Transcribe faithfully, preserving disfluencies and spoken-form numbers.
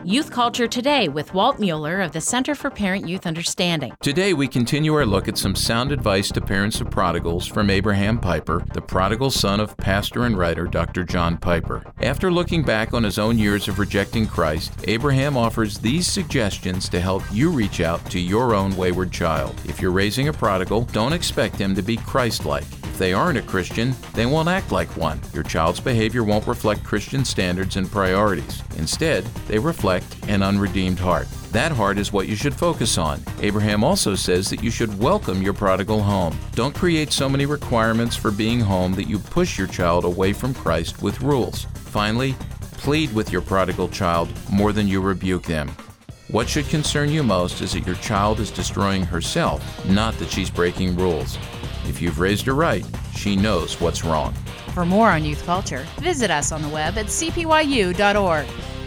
Youth Culture Today with Walt Mueller of the Center for Parent-Youth Understanding. Today we continue our look at some sound advice to parents of prodigals from Abraham Piper, the prodigal son of pastor and writer Doctor John Piper. After looking back on his own years of rejecting Christ, Abraham offers these suggestions to help you reach out to your own wayward child. If you're raising a prodigal, don't expect him to be Christ-like. If they aren't a Christian, they won't act like one. Your child's behavior won't reflect Christian standards and priorities. Instead, they reflect an unredeemed heart. That heart is what you should focus on. Abraham also says that you should welcome your prodigal home. Don't create so many requirements for being home that you push your child away from Christ with rules. Finally, plead with your prodigal child more than you rebuke them. What should concern you most is that your child is destroying herself, not that she's breaking rules. If you've raised her right, she knows what's wrong. For more on youth culture, visit us on the web at c p y u dot org.